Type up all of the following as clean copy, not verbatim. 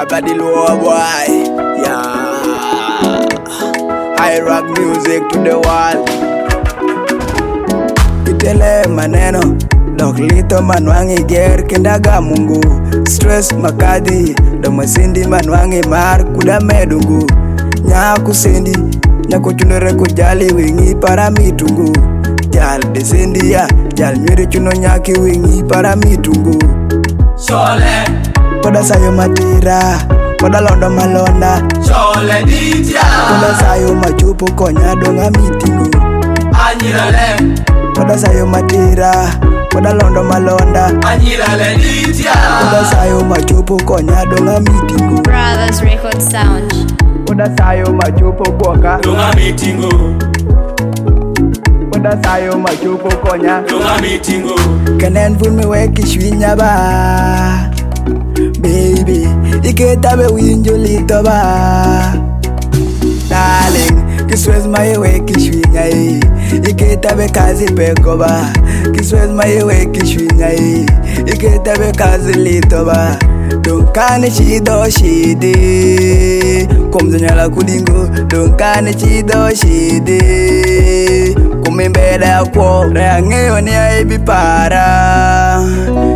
got the low boy. Yeah, I rock music to the wall. Kitele maneno dok lito manwangi ger kendaga mungu. Stress makadi domo sindi manwangi mar kuda medungu. Nyaku sendi nyako chunere kujali wingi para mitungu. Jal desendi ya jal nyeri chuno nyaki wingi para mitungu. Chole Koda sayo matira koda londo malonda. Chole ditya Koda sayo machupo konya donga mitingu. Anyirale Koda sayo matira koda londo malonda. Anyirale ditya Koda sayo machupo konya donga mitingu. Brothers Record Sound. Koda sayo machupo koka. Dunga mitingo Koda sayo machupo konya. Dunga mitingo Kenen vun me weki shwinya ba. Baby, iketa be winjo lito ba. Darling, kiswez my weki shwinya eh. Iketa be kazi peko ba. Kiswez my weki shwinya eh. Iketa be kazi lito ba. Donkane chido shide Kumzonyala kudingo Donkane chido shide Kumimbeda kwa Reangeo ni ya ibi para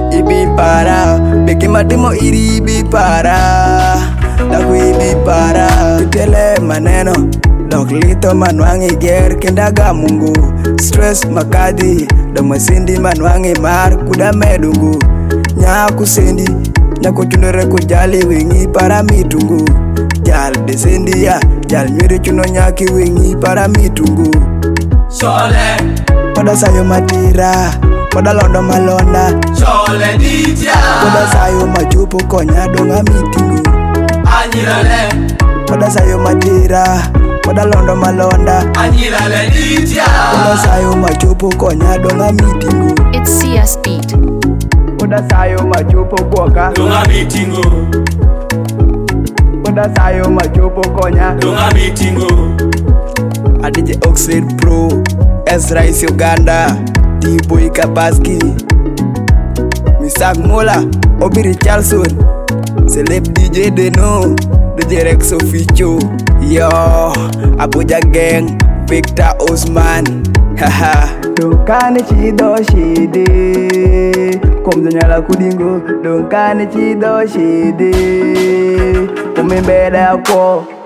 Beki matimo iri ibi para Daku ibi para Kitele maneno dok lito manwangi ger kendaga mungu. Stress makadi domo sindi manwangi mar kuda medungu. Nyaku sendi nyako chunere kujali wingi para mitungu. Jal desendi ya jal nyeri chuno nyaki wingi para mitungu. Chole Koda sayo matira koda londo malonda. Chole ditya Koda sayo machupo konya donga mitingu. Anyirale Koda sayo matira koda londo malonda. Anyirale ditya Koda sayo machupo konya donga mitingu. It's CS Beat. Koda sayo machupo koka. Dunga mitingo Koda sayo machupo konya. Dunga mitingo DJ Oxlade Pro, Ezra is Uganda, D-Boy Kapaski, Misak Mola, Obi Richardson, Celeb DJ Deno, DJ Rex Officio, Yo, Abuja Gang, Victor Osman, haha. Donkane chido shide, Kumzonyala kudingo, Donkane chido shide, Kumimbeda kwa